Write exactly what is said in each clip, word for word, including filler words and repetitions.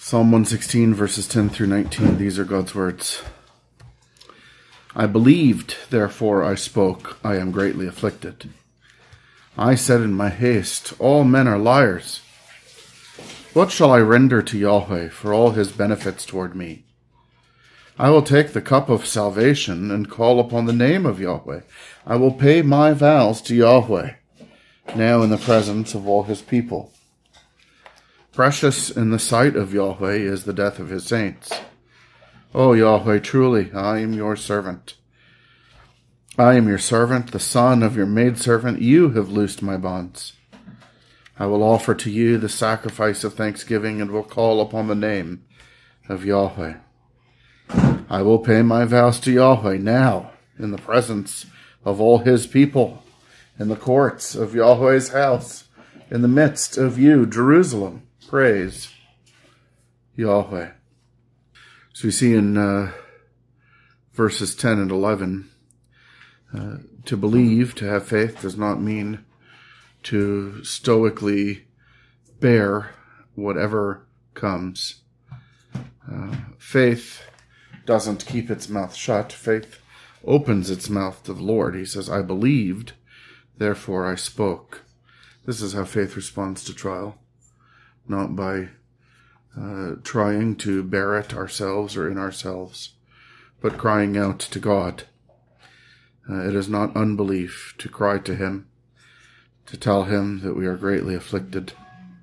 Psalm one sixteen, verses ten through nineteen. These are God's words. I believed, therefore I spoke. I am greatly afflicted. I said in my haste, all men are liars. What shall I render to Yahweh for all his benefits toward me? I will take the cup of salvation and call upon the name of Yahweh. I will pay my vows to Yahweh, now in the presence of all his people. Precious in the sight of Yahweh is the death of his saints. O Yahweh, truly, I am your servant. I am your servant, the son of your maidservant. You have loosed my bonds. I will offer to you the sacrifice of thanksgiving and will call upon the name of Yahweh. I will pay my vows to Yahweh now in the presence of all his people, in the courts of Yahweh's house, in the midst of you, Jerusalem. Praise Yahweh. So we see in uh, verses ten and eleven, uh, to believe, to have faith, does not mean to stoically bear whatever comes. Uh, faith doesn't keep its mouth shut. Faith opens its mouth to the Lord. He says, I believed, therefore I spoke. This is how faith responds to trial. Not by uh, trying to bear it ourselves or in ourselves, but crying out to God. Uh, it is not unbelief to cry to him, to tell him that we are greatly afflicted,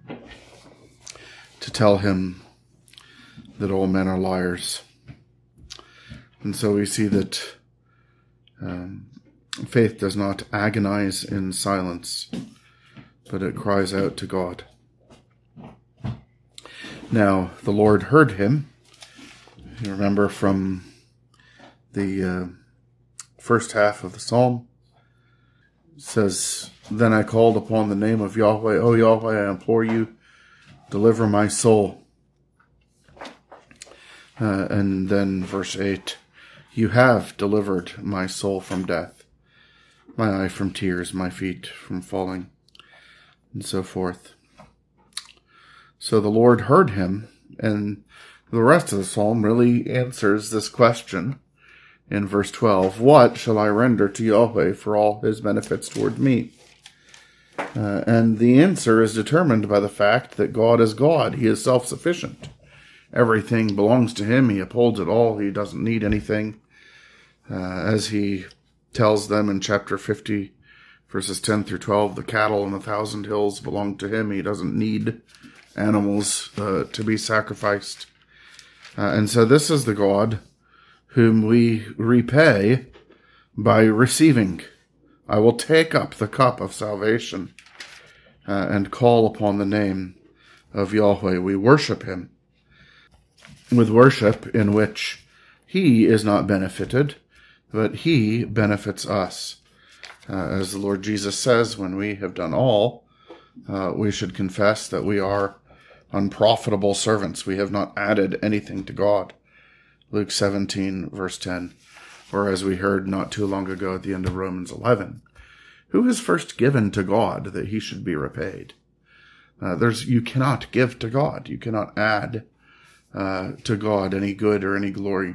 to tell him that all men are liars. And so we see that um, faith does not agonize in silence, but it cries out to God. Now, the Lord heard him. You remember from the uh, first half of the psalm. It says, Then I called upon the name of Yahweh. O Yahweh, I implore you, deliver my soul. Uh, and then verse eight, You have delivered my soul from death, my eye from tears, my feet from falling, and so forth. So the Lord heard him, and the rest of the psalm really answers this question in verse twelve. What shall I render to Yahweh for all his benefits toward me? Uh, and the answer is determined by the fact that God is God. He is self-sufficient. Everything belongs to him. He upholds it all. He doesn't need anything. Uh, as he tells them in chapter fifty, verses ten through twelve, the cattle on a thousand hills belong to him. He doesn't need animals uh, to be sacrificed. Uh, and so this is the God whom we repay by receiving. I will take up the cup of salvation uh, and call upon the name of Yahweh. We worship him with worship in which he is not benefited, but he benefits us. Uh, as the Lord Jesus says, when we have done all, uh, we should confess that we are unprofitable servants. We have not added anything to God. Luke seventeen, verse ten. Or as we heard not too long ago at the end of Romans eleven, who has first given to God that he should be repaid? Uh, there's, you cannot give to God. You cannot add uh, to God any good or any glory.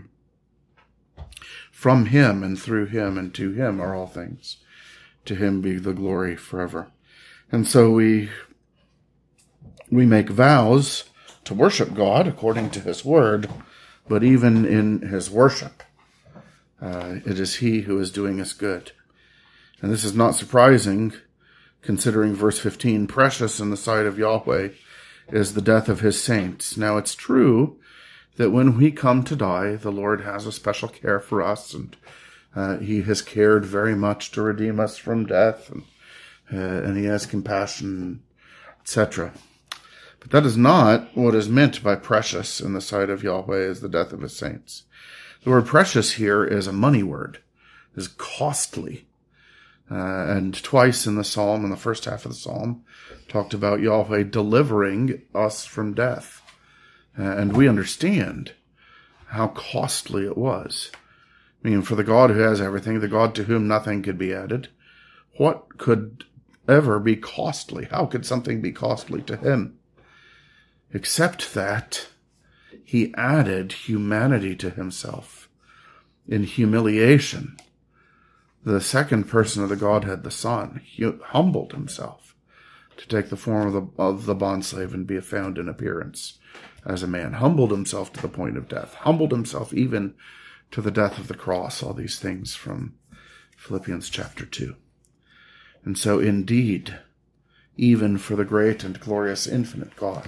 From him and through him and to him are all things. To him be the glory forever. And so we we make vows to worship God according to his word, but even in his worship, uh, it is he who is doing us good. And this is not surprising, considering verse fifteen, precious in the sight of Yahweh is the death of his saints. Now it's true that when we come to die, the Lord has a special care for us, and uh, he has cared very much to redeem us from death, and, uh, and he has compassion, et cetera. But that is not what is meant by precious in the sight of Yahweh is the death of his saints. The word precious here is a money word, is costly. Uh, and twice in the psalm, in the first half of the psalm, talked about Yahweh delivering us from death. Uh, and we understand how costly it was. I mean, for the God who has everything, the God to whom nothing could be added, what could ever be costly? How could something be costly to him? Except that he added humanity to himself in humiliation. The second person of the Godhead, the Son, humbled himself to take the form of the, of the bondslave and be found in appearance as a man, humbled himself to the point of death, humbled himself even to the death of the cross. All these things from Philippians chapter two. And so indeed, even for the great and glorious infinite God,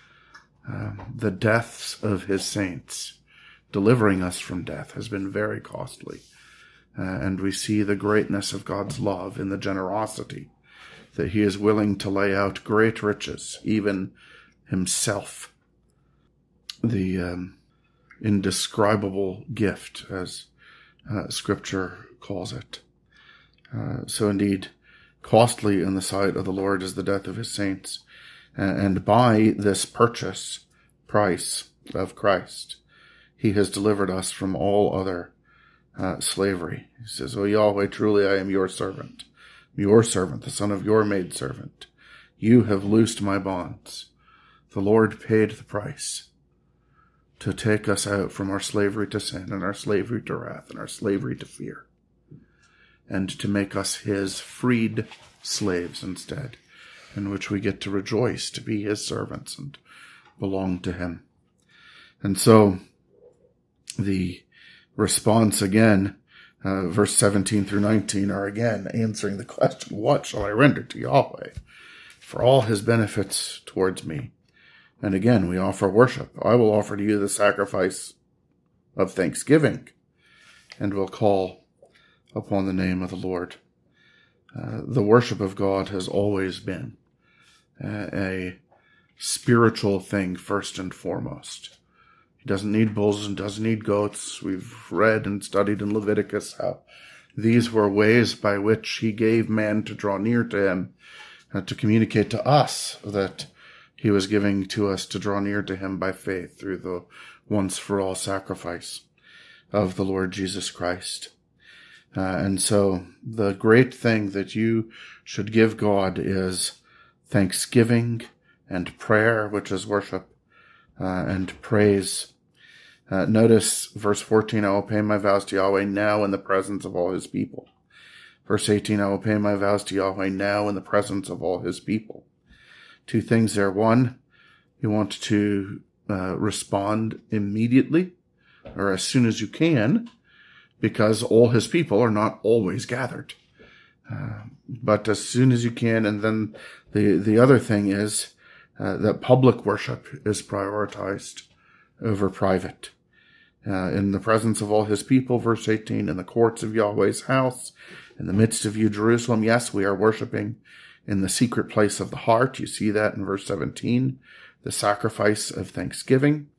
um, the deaths of his saints, delivering us from death, has been very costly. Uh, and we see the greatness of God's love in the generosity that he is willing to lay out great riches, even himself, the um, indescribable gift, as uh, Scripture calls it. Uh, so indeed, costly in the sight of the Lord is the death of his saints. And by this purchase price of Christ, he has delivered us from all other uh, slavery. He says, "O Yahweh, truly I am your servant, your servant, the son of your maidservant. You have loosed my bonds." The Lord paid the price to take us out from our slavery to sin and our slavery to wrath and our slavery to fear, and to make us his freed slaves instead, in which we get to rejoice, to be his servants and belong to him. And so the response again, uh, verse seventeen through nineteen, are again answering the question, what shall I render to Yahweh for all his benefits towards me? And again, we offer worship. I will offer to you the sacrifice of thanksgiving, and will call upon the name of the Lord. Uh, the worship of God has always been uh, a spiritual thing first and foremost. He doesn't need bulls and doesn't need goats. We've read and studied in Leviticus how these were ways by which he gave man to draw near to him, and to communicate to us that he was giving to us to draw near to him by faith through the once-for-all sacrifice of the Lord Jesus Christ. Uh, and so the great thing that you should give God is thanksgiving and prayer, which is worship, uh, and praise. Uh, notice verse fourteen, I will pay my vows to Yahweh now in the presence of all his people. Verse eighteen, I will pay my vows to Yahweh now in the presence of all his people. Two things there. One, you want to uh, respond immediately, or as soon as you can, because all his people are not always gathered. Uh, but as soon as you can. And then the, the other thing is uh, that public worship is prioritized over private. Uh, in the presence of all his people, verse eighteen, in the courts of Yahweh's house, in the midst of you, Jerusalem. Yes, we are worshiping in the secret place of the heart. You see that in verse seventeen, the sacrifice of thanksgiving.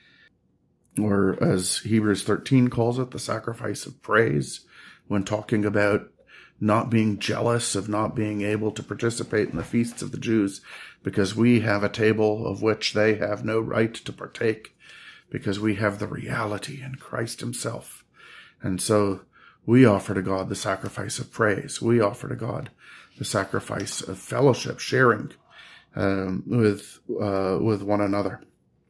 Or as Hebrews thirteen calls it, the sacrifice of praise, when talking about not being jealous of not being able to participate in the feasts of the Jews, because we have a table of which they have no right to partake, because we have the reality in Christ himself. And so we offer to God the sacrifice of praise. We offer to God the sacrifice of fellowship, sharing um, with uh, with one another.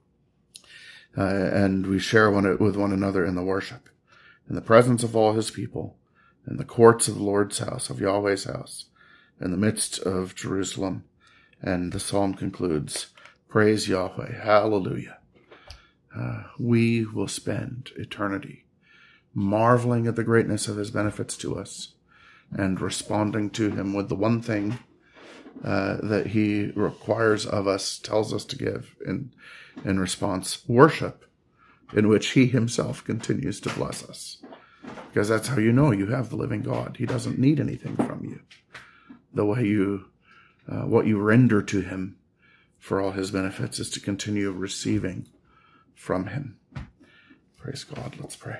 Uh, and we share one with one another in the worship, in the presence of all his people, in the courts of the Lord's house, of Yahweh's house, in the midst of Jerusalem. And the psalm concludes, praise Yahweh, hallelujah. Uh, we will spend eternity marveling at the greatness of his benefits to us and responding to him with the one thing uh, that he requires of us, tells us to give in in response, worship, in which he himself continues to bless us. Because that's how you know you have the living God. He doesn't need anything from you. The way you, uh, what you render to him for all his benefits is to continue receiving from him. Praise God. Let's pray.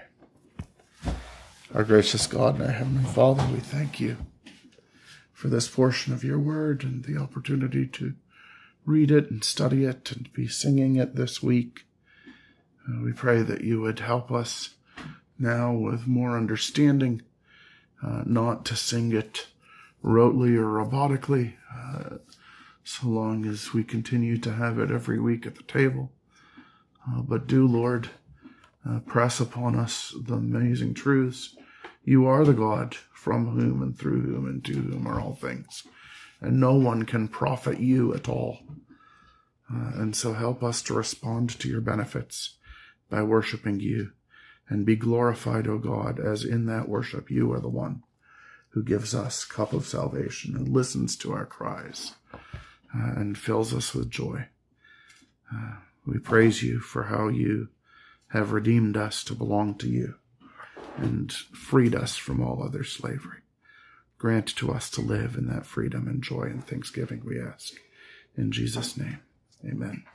Our gracious God and our Heavenly Father, we thank you for this portion of your word and the opportunity to read it and study it and be singing it this week. Uh, we pray that you would help us now with more understanding, uh, not to sing it rotely or robotically, uh, so long as we continue to have it every week at the table, Uh, but do, Lord, uh, press upon us the amazing truths. You are the God from whom and through whom and to whom are all things. And no one can profit you at all. Uh, and so help us to respond to your benefits by worshiping you, and be glorified, O God, as in that worship you are the one who gives us cup of salvation and listens to our cries uh, and fills us with joy. Uh, we praise you for how you have redeemed us to belong to you and freed us from all other slavery. Grant to us to live in that freedom and joy and thanksgiving, we ask. In Jesus' name, amen.